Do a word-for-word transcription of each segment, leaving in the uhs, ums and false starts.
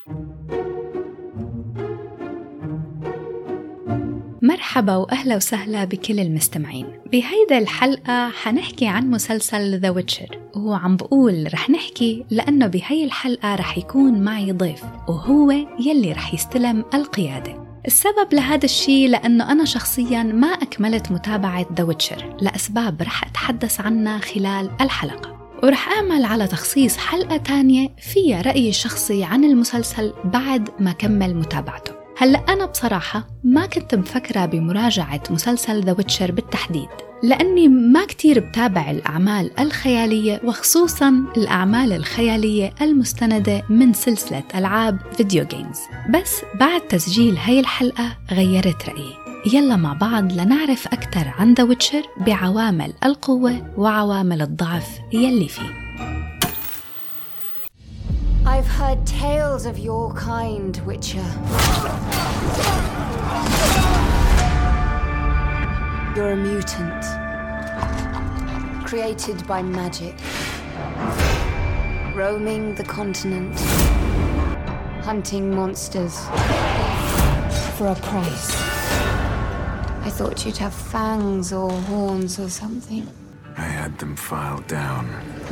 مرحبا وأهلا وسهلا بكل المستمعين. بهيدا الحلقة حنحكي عن مسلسل The Witcher، وهو عم بقول رح نحكي لأنه بهاي الحلقة رح يكون معي ضيف وهو يلي رح يستلم القيادة. السبب لهذا الشيء لأنه أنا شخصياً ما أكملت متابعة The Witcher لأسباب رح أتحدث عنها خلال الحلقة، ورح أعمل على تخصيص حلقة تانية فيها رأيي الشخصي عن المسلسل بعد ما كمل متابعته. هلأ أنا بصراحة ما كنت مفكرة بمراجعة مسلسل The Witcher بالتحديد، لأني ما كتير بتابع الأعمال الخيالية، وخصوصاً الأعمال الخيالية المستندة من سلسلة ألعاب فيديو جيمز. بس بعد تسجيل هاي الحلقة غيرت رأيي. يلا مع بعض لنعرف أكتر عن The Witcher بعوامل القوة وعوامل الضعف يلي فيه. I've heard tales of your kind, Witcher. You're a mutant, created by magic, roaming the continent, hunting monsters for a price. I thought you'd have fangs or horns or something. I had them filed down.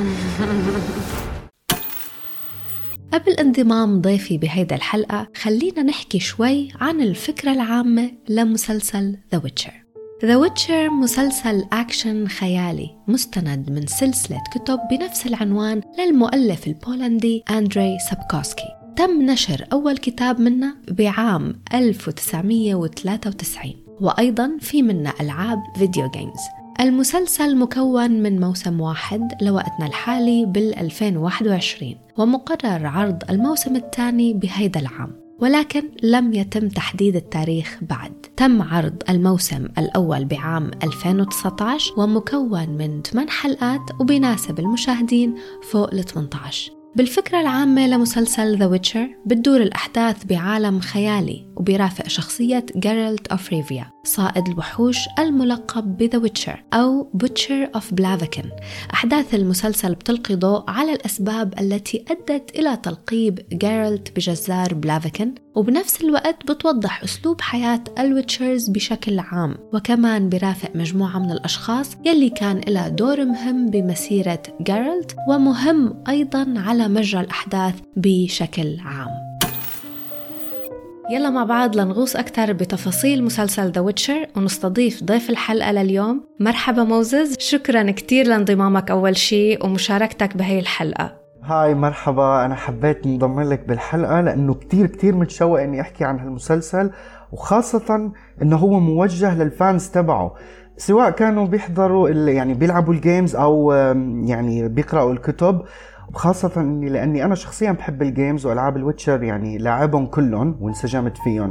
قبل انضمام ضيفي بهيدا الحلقة خلينا نحكي شوي عن الفكرة العامة لمسلسل The Witcher. The Witcher مسلسل أكشن خيالي مستند من سلسلة كتب بنفس العنوان للمؤلف البولندي أندري سابكوسكي. تم نشر أول كتاب منه بعام ألف وتسعمية وثلاثة وتسعين، وأيضاً في منه ألعاب فيديو جيمز. المسلسل مكون من موسم واحد لوقتنا الحالي بالألفين وواحد وعشرين، ومقرر عرض الموسم الثاني بهيدا العام، ولكن لم يتم تحديد التاريخ بعد. تم عرض الموسم الأول بعام ألفين وتسعة عشر ومكون من ثمان حلقات وبيناسب المشاهدين فوق ال ثمانية عشر. بالفكرة العامة لمسلسل The Witcher بتدور الأحداث بعالم خيالي وبيرافق شخصية جيرالت أوف ريفيا صائد الوحوش الملقب ب The Witcher أو Butcher of Blaviken. أحداث المسلسل بتلقي ضوء على الأسباب التي أدت إلى تلقيب جيرالت بجزار بلافيكن، وبنفس الوقت بتوضح أسلوب حياة الويتشرز بشكل عام، وكمان برافق مجموعة من الأشخاص يلي كان لها دور مهم بمسيرة جيرالت ومهم أيضاً على مجرى الأحداث بشكل عام. يلا مع بعض لنغوص أكتر بتفاصيل مسلسل The Witcher ونستضيف ضيف الحلقة لليوم. مرحبا موزز، شكرا كتير لانضمامك أول شيء ومشاركتك بهاي الحلقة. هاي مرحبا، أنا حبيت انضم لك بالحلقة لأنه كتير كتير متشوق إني أحكي عن هالمسلسل، وخاصة إنه هو موجه للفانز تبعه، سواء كانوا بيحضروا يعني بيلعبوا الجيمز أو يعني بيقرأوا الكتب. وخاصة إني لأني أنا شخصياً بحب الجيمز وألعاب الويتشر، يعني لاعبهم كلهم وانسجمت فيهم.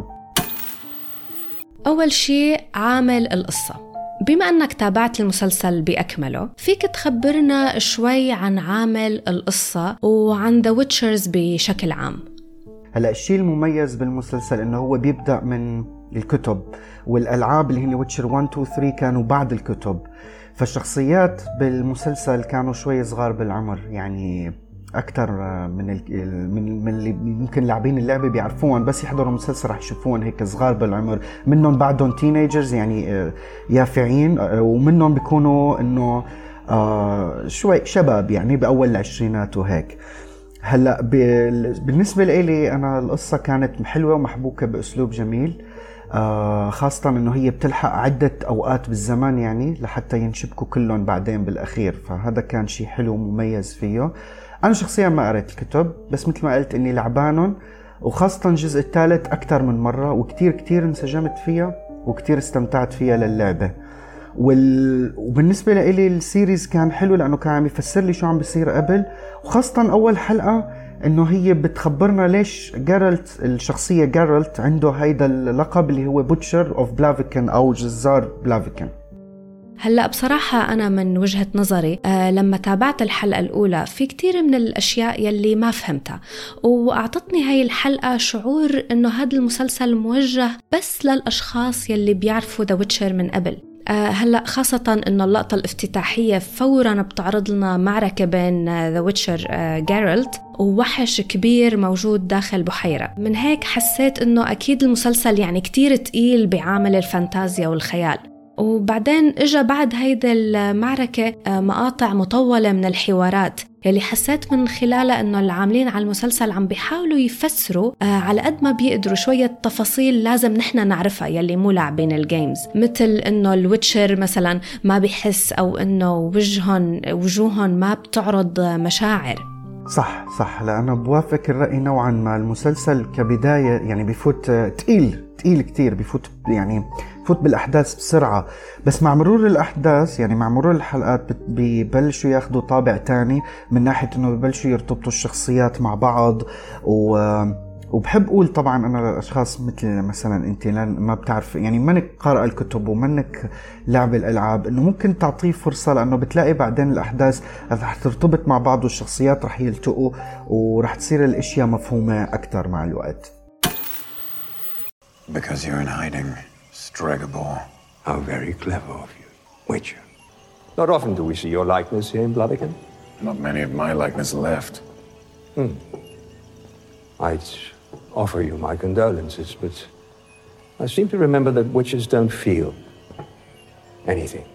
أول شيء عامل القصة. بما أنك تابعت المسلسل بأكمله، فيك تخبرنا شوي عن عامل القصة وعن The Witchers بشكل عام. هلأ الشيء المميز بالمسلسل إنه هو بيبدأ من الكتب، والألعاب اللي هن ويتشر واحد اثنين ثلاثة كانوا بعد الكتب. فالشخصيات بالمسلسل كانوا شوي صغار بالعمر، يعني أكتر من من من اللي ممكن لاعبين اللعبة بيعرفون، بس يحضروا المسلسل رح يشوفون هيك صغار بالعمر. منهم بعدهم تينيجرز يعني يافعين، ومنهم بيكونوا إنه شوي شباب يعني بأول العشرينات وهيك. هلا بالنسبة لي أنا القصة كانت حلوة ومحبوكة بأسلوب جميل، آه خاصة إنه هي بتلحق عدة أوقات بالزمان يعني لحتى ينشبكوا كلهم بعدين بالأخير، فهذا كان شيء حلو ومميز فيه. أنا شخصيا ما قرأت الكتب، بس مثل ما قلت إني لعبانهم، وخاصة الجزء الثالث أكثر من مرة، وكتير كتير انسجمت فيها وكتير استمتعت فيها للعبة. وال... وبالنسبة لي السيريز كان حلو لأنه كان عم يفسر لي شو عم بيصير قبل، وخاصة أول حلقة إنه هي بتخبرنا ليش جيرالت الشخصية جيرالت عنده هيدا اللقب اللي هو بوتشر أوف بلافيكن أو جزار بلافيكن. هلأ بصراحة أنا من وجهة نظري آه لما تابعت الحلقة الأولى في كتير من الأشياء يلي ما فهمتها، وأعطتني هاي الحلقة شعور إنه هذا المسلسل موجه بس للأشخاص يلي بيعرفوا The Witcher من قبل. هلأ خاصة إنه اللقطة الافتتاحية فوراً بتعرض لنا معركة بين ذا ويتشر جيرالت ووحش كبير موجود داخل بحيرة. من هيك حسيت إنه أكيد المسلسل يعني كتير تقيل بعامل الفانتازيا والخيال. وبعدين إجا بعد هيدا المعركة مقاطع مطولة من الحوارات يلي حسيت من خلالها إنه العاملين على المسلسل عم بيحاولوا يفسروا على قد ما بيقدروا شوية تفاصيل لازم نحن نعرفها يلي مو لاعبين الجيمز، مثل إنه الويتشر مثلا ما بيحس، أو إنه وجههم وجوههم ما بتعرض مشاعر. صح صح لا أنا بوافق الرأي نوعا ما. المسلسل كبداية يعني بيفوت تقيل تقيل كتير، بيفوت يعني بيفوت بالأحداث بسرعة، بس مع مرور الأحداث يعني مع مرور الحلقات بيبلشوا ياخدوا طابع تاني من ناحية إنه بيبلشوا يرتبطوا الشخصيات مع بعض. و وبحب أقول طبعاً أنا الأشخاص مثل مثلاً أنت ما بتعرف يعني منك قارئ الكتب ومنك لاعب الألعاب، إنه ممكن تعطيه فرصة، لأنه بتلاقي بعدين الأحداث رح ترتبط مع بعض والشخصيات رح يلتقوا ورح تصير الأشياء مفهومة أكتر مع الوقت. Because you're in hiding, Stregobor. How very clever of you, Witcher. Not often do we see your likeness here in Bloodigan. Not many of my likeness left. Hmm. I'd offer you my condolences, but I seem to remember that witches don't feel anything.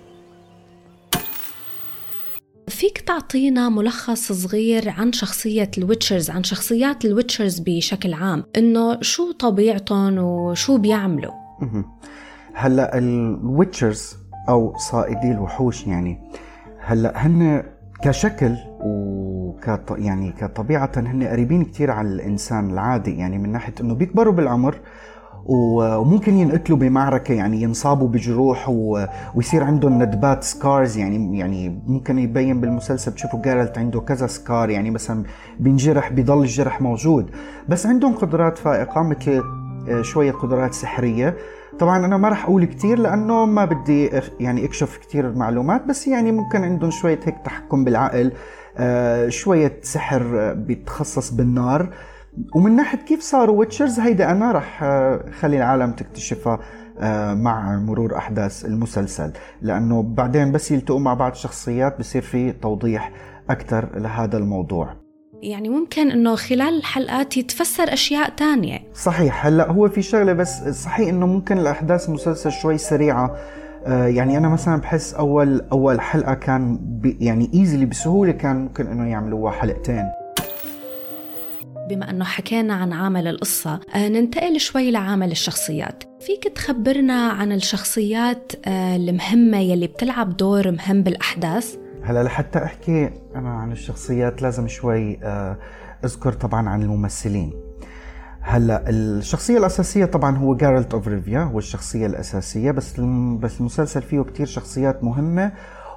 فيك تعطينا ملخص صغير عن شخصية الويتشرز، عن شخصيات الويتشرز بشكل عام، إنه شو طبيعتهم وشو بيعملوا؟ هلأ الويتشرز أو صائدي الوحوش يعني هلأ هن كشكل وكط يعني كطبيعة هن قريبين كتير على الإنسان العادي، يعني من ناحية إنه بيكبروا بالعمر وممكن ينقتلوا بمعركة، يعني ينصابوا بجروح ويصير عندهم ندبات سكارز، يعني يعني ممكن يبين بالمسلسل بتشوفوا جيرالت عنده كذا سكار، يعني مثلا بينجرح بيضل الجرح موجود، بس عندهم قدرات فائقة مثل شوية قدرات سحرية. طبعا أنا ما رح أقول كتير لأنه ما بدي يعني أكشف كتير معلومات، بس يعني ممكن عندهم شوية هيك تحكم بالعقل، شوية سحر بيتخصص بالنار. ومن ناحية كيف صاروا ويتشرز هيدا أنا رح خلي العالم تكتشفها مع مرور أحداث المسلسل، لأنه بعدين بس يلتقوا مع بعض شخصيات بصير في توضيح أكتر لهذا الموضوع. يعني ممكن إنه خلال الحلقات يتفسر أشياء تانية. صحيح. هلأ هو في شغلة بس صحيح إنه ممكن الأحداث المسلسل شوي سريعة، يعني أنا مثلا بحس أول أول حلقة كان يعني إيزلي بسهولة كان ممكن إنه يعملوها حلقتين. بما أنه حكينا عن عامل القصة، ننتقل شوي لعامل الشخصيات. فيك تخبرنا عن الشخصيات المهمة يلي بتلعب دور مهم بالأحداث؟ هلا لحتى أحكي أنا عن الشخصيات لازم شوي أذكر طبعا عن الممثلين. هلا الشخصية الأساسية طبعا هو جيرالت أوف ريفيا، هو الشخصية الأساسية، بس بس المسلسل فيه كتير شخصيات مهمة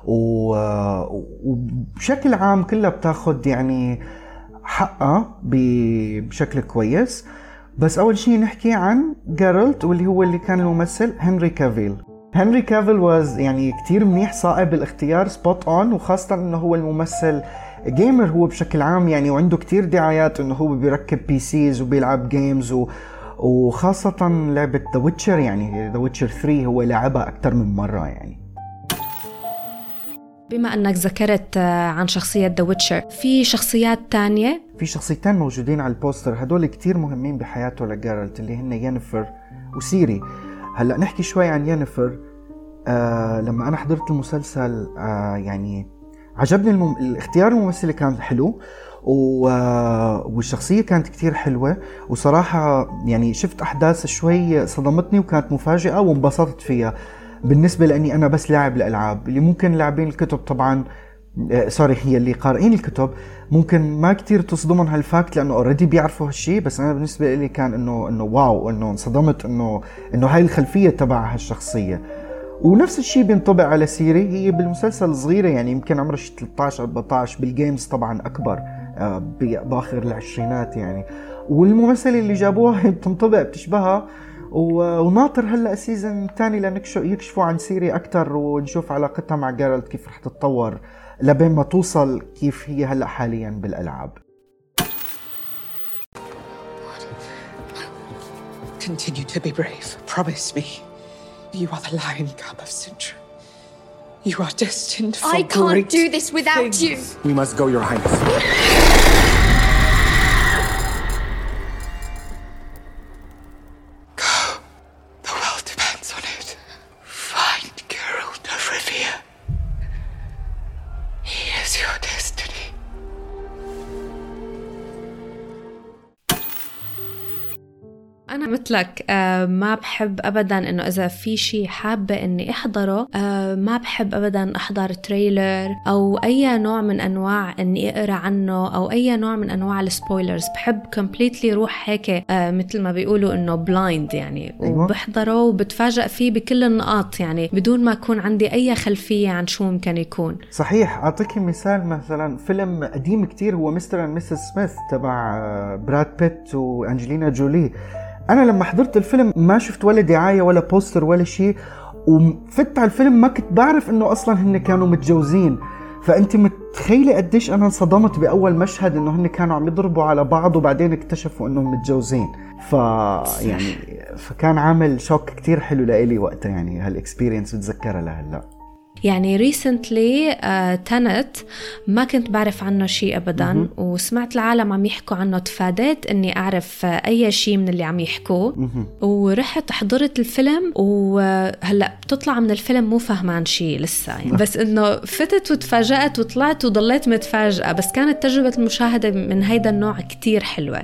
وبشكل عام كلها بتاخد يعني حقها بشكل كويس. بس أول شيء نحكي عن جيرالت واللي هو اللي كان الممثل هنري كافيل. هنري كافيل واز يعني كتير منيح، صائب الاختيار، سبوت اون، وخاصة انه هو الممثل جيمر هو بشكل عام يعني، وعنده كتير دعايات انه هو بيركب بي سيز وبيلعب جيمز و... وخاصة لعبة ذا ويتشر، يعني ذا ويتشر ثري هو لعبها أكتر من مرة يعني. بما أنك ذكرت عن شخصية ذا ويتشر، في شخصيات تانية؟ في شخصيتين موجودين على البوستر، هدول كتير مهمين بحياته لجيرالت، اللي هن يينيفر وسيري. هلأ نحكي شوي عن يينيفر. آه لما أنا حضرت المسلسل آه يعني عجبني المم... الاختيار الممثلة كان حلو، و... والشخصية كانت كتير حلوة، وصراحة يعني شفت أحداث شوي صدمتني وكانت مفاجئة وانبسطت فيها بالنسبة لأني أنا بس لاعب الألعاب. اللي ممكن لاعبين الكتب طبعا آه سوري هي اللي قارئين الكتب ممكن ما كتير تصدمهم هالفاكت لأنه أوريدي بيعرفوا هالشي، بس أنا بالنسبة لي كان إنه إنه واو، إنه انصدمت إنه إنه هاي الخلفية تبع هالشخصية. ونفس الشيء بينطبق على سيري، هي بالمسلسل صغيرة يعني يمكن عمرها ثلاثة عشر أربعة عشر، بالجيمز طبعا أكبر آه بآخر العشرينات يعني. والممثلة اللي جابوها بتنطبق بتشبهها، وناطر هلا سيزن ثاني لنكشفوا عن سيري أكتر ونشوف علاقتها مع جيرالت كيف رح تتطور لبين ما توصل كيف هي هلا حاليا بالألعاب. Continue to be brave. Promise me. You are the lion cub of Sintra. You are destined for I can't great do this without things. you. We must go, Your Highness. Go. The world depends on it. Find Geralt of Rivia. He is your destiny. أنا مثلك آه ما بحب أبداً إنه إذا في شيء حابة إني أحضره آه ما بحب أبداً أحضر تريلر أو أي نوع من أنواع إني أقرأ عنه أو أي نوع من أنواع السبويلرز. بحب completely روح هيك آه مثل ما بيقولوا إنه blind يعني، وبحضره وبتفاجأ فيه بكل النقاط يعني بدون ما أكون عندي أي خلفية عن شو ممكن يكون. صحيح. أعطيك مثال، مثلا فيلم قديم كتير هو مستر اند ميسيس سميث تبع براد بيت وأنجلينا جولي. أنا لما حضرت الفيلم ما شفت ولا دعاية ولا بوستر ولا شيء، وفتح الفيلم ما كنت بعرف إنه أصلاً هن كانوا متجوزين. فأنت متخيلة قديش أنا انصدمت بأول مشهد إنه هن كانوا عم يضربوا على بعض وبعدين اكتشفوا إنهم متجوزين. ف يعني فكان عامل شوك كتير حلو لإلي وقتها، يعني هالإكسبيرينس بتذكرها لهلا. يعني recently uh, Tenet ما كنت بعرف عنه شيء أبداً، م-م. وسمعت العالم عم يحكوا عنه، تفاديت أني أعرف أي شيء من اللي عم يحكوه، م-م. ورحت حضرت الفيلم، وهلأ بتطلع من الفيلم مو فهمان شيء لسه يعني. بس إنه فتت وتفاجأت وطلعت وضليت متفاجئة، بس كانت تجربة المشاهدة من هيدا النوع كتير حلوة.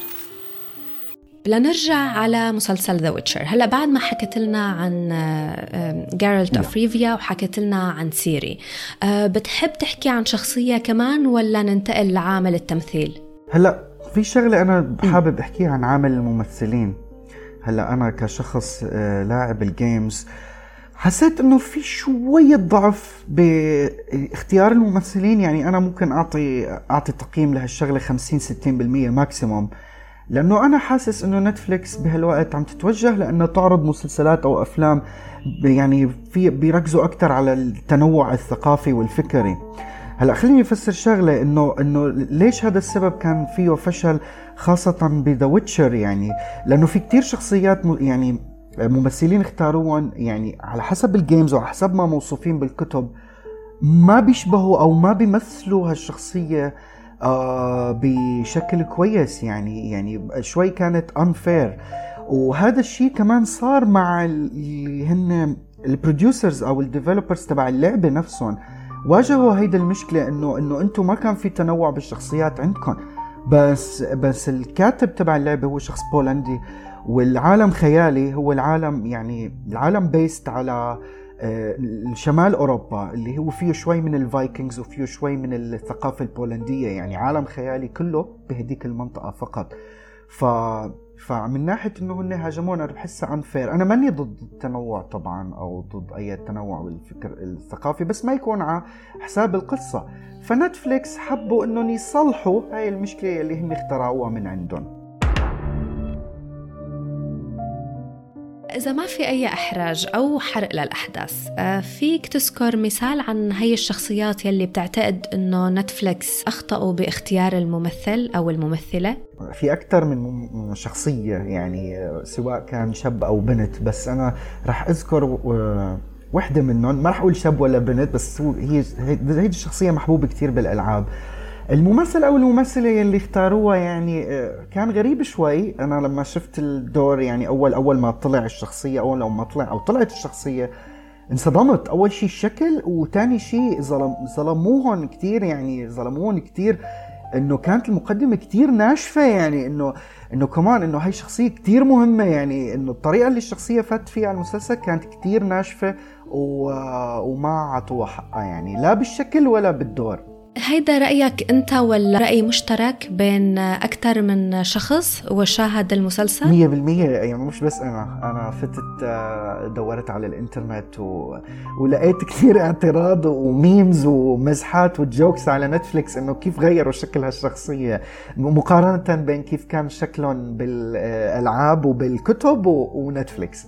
لنرجع على مسلسل ذا ويتشر. هلأ بعد ما حكت لنا عن جيرالت أوف ريفيا وحكت لنا عن سيري، بتحب تحكي عن شخصية كمان ولا ننتقل لعامل التمثيل؟ هلأ في شغلة أنا حابب أحكيها عن عامل الممثلين. هلأ أنا كشخص لاعب الجيمز حسيت إنه في شوية ضعف باختيار الممثلين. يعني أنا ممكن أعطي أعطي تقييم لهالشغلة خمسين ستين بالمية ماكسيموم، لأنه أنا حاسس إنه نتفليكس بهالوقت عم تتوجه لأنه تعرض مسلسلات أو أفلام يعني في بيركزوا أكتر على التنوع الثقافي والفكري. هلأ خليني أفسر شغلة، إنه إنه ليش هذا السبب كان فيه فشل خاصة بذا ويتشر. يعني لأنه في كتير شخصيات يعني ممثلين اختاروهم يعني على حسب الجيمز وعلى حسب ما موصوفين بالكتب ما بيشبهوا أو ما بيمثلوا هالشخصية آه بشكل كويس. يعني يعني شوي كانت unfair. وهذا الشيء كمان صار مع اللي هن البروديوسرز او الديفلوبرز تبع اللعبه نفسهم، واجهوا هيدا المشكله انه انه انتم ما كان في تنوع بالشخصيات عندكم. بس بس الكاتب تبع اللعبه هو شخص بولندي، والعالم خيالي. هو العالم يعني العالم بيست على شمال أوروبا اللي هو فيه شوي من الفايكنجز وفيه شوي من الثقافة البولندية. يعني عالم خيالي كله بهديك المنطقة فقط. ف فمن ناحية إنه هن هاجمونا بحسها unfair. أنا ماني ضد التنوع طبعا أو ضد أي تنوع بالفكر الثقافي، بس ما يكون على حساب القصة. فنتفليكس حبوا إنهم يصلحوا هاي المشكلة اللي هم اخترعوها من عندهم. إذا ما في أي إحراج أو حرق للأحداث، فيك تذكر مثال عن هاي الشخصيات يلي بتعتقد إنه نتفليكس أخطأوا باختيار الممثل أو الممثلة؟ في أكثر من شخصية يعني سواء كان شاب أو بنت، بس أنا رح أذكر واحدة منهم. ما رح أقول شاب ولا بنت، بس هي هي الشخصية محبوبة كتير بالألعاب. الممثل أو الممثلة اللي اختاروها يعني كان غريب شوي. أنا لما شفت الدور يعني أول أول ما طلع الشخصية أول لو ما طلع أو طلعت الشخصية انصدمت. أول شيء الشكل، وتاني شيء ظلم ظلموهن كتير. يعني ظلموهن كتير إنه كانت المقدمة كتير ناشفة. يعني إنه إنه كمان إنه هاي شخصية كتير مهمة. يعني إنه الطريقة اللي الشخصية فات فيها المسلسل كانت كتير ناشفة وما عطوها حقها، يعني لا بالشكل ولا بالدور. هيدا رأيك أنت ولا رأي مشترك بين أكثر من شخص وشاهد المسلسل؟ مية بالمية. يعني مش بس أنا أنا فتت دورت على الإنترنت و... ولقيت كثير اعتراض وميمز ومزحات وجوكس على نتفليكس إنه كيف غيروا شكل هالشخصية مقارنة بين كيف كان شكلهم بالألعاب وبالكتب و... ونتفليكس.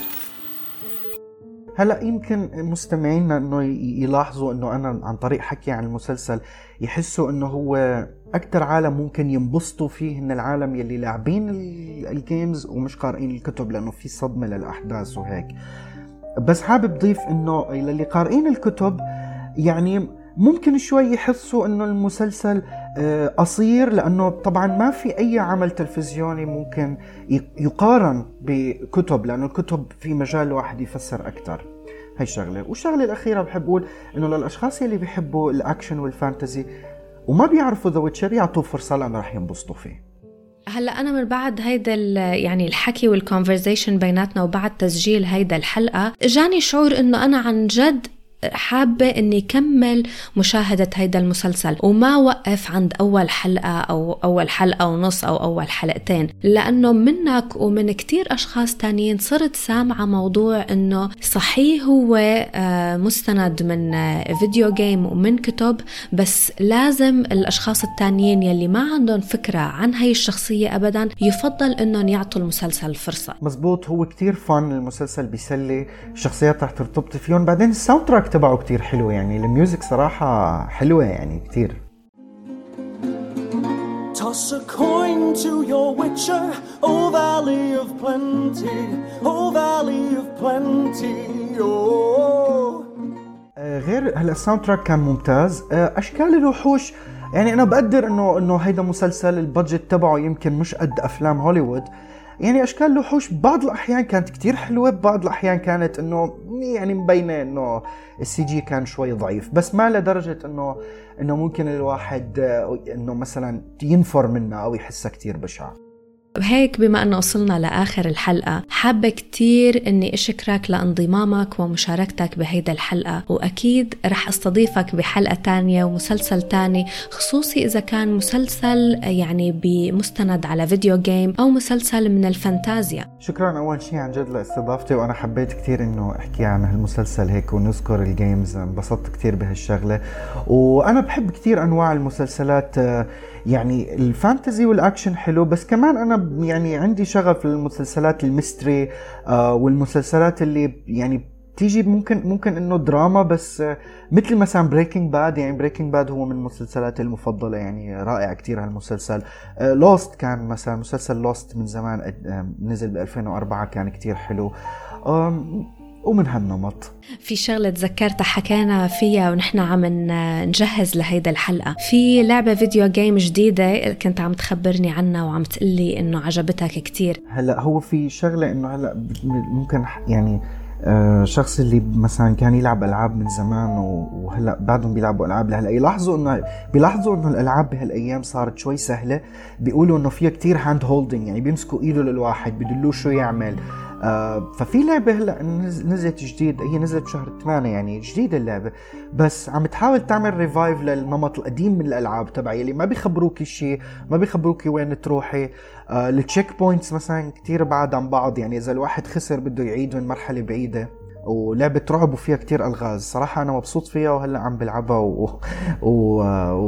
هلأ يمكن مستمعينا انه يلاحظوا انه انا عن طريق حكي عن المسلسل يحسوا انه هو اكتر عالم ممكن ينبسطوا فيه ان العالم يلي لاعبين الجيمز ومش قارئين الكتب، لانه في صدمة للاحداث وهيك. بس حابب ضيف إنه للي قارئين الكتب يعني ممكن شوي يحسوا إنه المسلسل قصير، لأنه طبعا ما في أي عمل تلفزيوني ممكن يقارن بكتب، لأنه الكتب في مجال واحد يفسر أكتر. هاي شغلة. والشغلة الأخيرة بحب أقول إنه للأشخاص اللي بيحبوا الأكشن والفانتزي وما بيعرفوا ذا ويتشر يعطوه فرصة، لأنه رح ينبسطوا فيه. هلا أنا من بعد هيدا يعني الحكي والكونفرزيشن بيناتنا وبعد تسجيل هيدا الحلقة جاني شعور إنه أنا عن جد حابة إني كمل مشاهدة هيدا المسلسل وما وقف عند أول حلقة أو أول حلقة ونص أو أول حلقتين، لأنه منك ومن كتير أشخاص تانيين صرت سامعة موضوع إنه صحيح هو مستند من فيديو جيم ومن كتب، بس لازم الأشخاص التانيين يلي ما عندهم فكرة عن هاي الشخصية أبدا يفضل إنهم يعطوا المسلسل فرصة. مزبوط، هو كتير فن المسلسل، بيسلي الشخصيات رح ترتبط فيهم، بعدين الساوند تراك تبعه كتير حلو، يعني الميوزك صراحة حلوة يعني كتير. Toss a coin to your witcher, oh valley of plenty, oh valley of plenty, oh. غير هلا الساوند تراك كان ممتاز. أشكال الوحوش يعني أنا بقدر إنه إنه هيدا مسلسل البادجت تبعه يمكن مش قد أفلام هوليوود، يعني أشكال الوحوش بعض الأحيان كانت كتير حلوة، بعض الأحيان كانت إنه يعني مبينة إنه السي جي كان شوي ضعيف، بس ما لدرجة إنه إنه ممكن الواحد إنه مثلا ينفر منه أو يحسها كتير بشعة. وهيك بما أنه وصلنا لآخر الحلقة، حابة كتير أني أشكرك لانضمامك ومشاركتك بهيدا الحلقة، وأكيد رح أستضيفك بحلقة تانية ومسلسل تاني، خصوصي إذا كان مسلسل يعني بمستند على فيديو جيم أو مسلسل من الفانتازيا. شكرا أول شيء عن جد لاستضافتي، وأنا حبيت كتير أنه أحكي عن هالمسلسل هيك ونذكر الجيمز، انبسطت كتير بهالشغلة. وأنا بحب كتير أنواع المسلسلات، يعني الفانتزي والأكشن حلو، بس كمان أنا يعني عندي شغف للمسلسلات الميستري آه والمسلسلات اللي يعني تيجي ممكن ممكن إنه دراما، بس آه مثل مثلا بريكنج باد. يعني بريكنج باد هو من المسلسلات المفضلة، يعني رائع كتير هالمسلسل. آه لوست كان مثلا مسلسل لوست من زمان آه نزل ب ألفين وأربعة، كان كتير حلو. آه ومن هالنمط في شغلة تذكرتها حكينا فيها ونحن عم نجهز لهيدا الحلقة، في لعبة فيديو جيم جديدة كنت عم تخبرني عنها وعم تقلي إنه عجبتك كتير. هلأ هو في شغلة إنه هلأ ممكن يعني آه شخص اللي مثلا كان يلعب ألعاب من زمان وهلأ بعدهم بيلعبوا ألعاب لهلأ يلاحظوا إنه بيلاحظوا إنه الألعاب بهالأيام صارت شوي سهلة، بيقولوا إنه فيها كتير هاند هولدينج، يعني بيمسكوا إيده للواحد بيدلوه شو يعمل. آه ففي لعبة هلأ نزلت جديد، هي نزلت بشهر ثمانية يعني جديدة اللعبة، بس عم تحاول تعمل ريفايف للنمط القديم من الألعاب تبعي اللي ما بيخبروكي شيء، ما بيخبروكي وين تروحي. آه التشيك بوينتس مثلا كتير بعاد عن بعض، يعني إذا الواحد خسر بده يعيد من مرحلة بعيدة، ولعبة رعب وفيها كتير ألغاز. صراحة أنا مبسوط فيها وهلأ عم بلعبها و... و...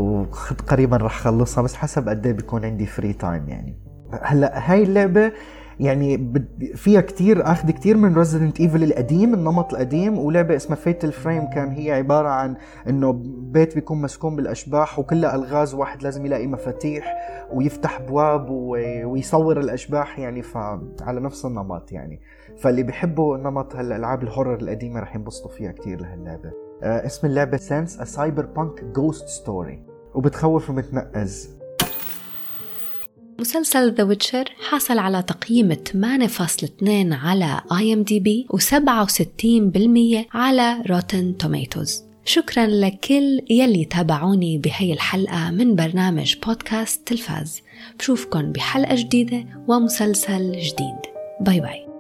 وقريبا رح خلصها، بس حسب قد ايه بيكون عندي فري تايم. يعني هلأ هاي اللعبة يعني فيها كتير أخذ كتير من Resident Evil القديم، النمط القديم. ولعبة اسمها Fatal Frame كان هي عبارة عن إنه بيت بيكون مسكون بالأشباح وكلها ألغاز، واحد لازم يلاقي مفاتيح ويفتح بواب ويصور الأشباح، يعني فعلى نفس النمط. يعني فاللي بيحبوا نمط هالألعاب الهورر القديمة رح ينبسطوا فيها كتير لهاللعبة. آه اسم اللعبة Sense A Cyberpunk Ghost Story، وبتخوف ومتنقز. مسلسل The Witcher حصل على تقييم ثمانية فاصلة اثنين على آي إم دي بي وسبعة وستين بالمية على Rotten Tomatoes. شكرا لكل يلي تابعوني بهي الحلقة من برنامج بودكاست تلفاز. بشوفكن بحلقة جديدة ومسلسل جديد. باي باي.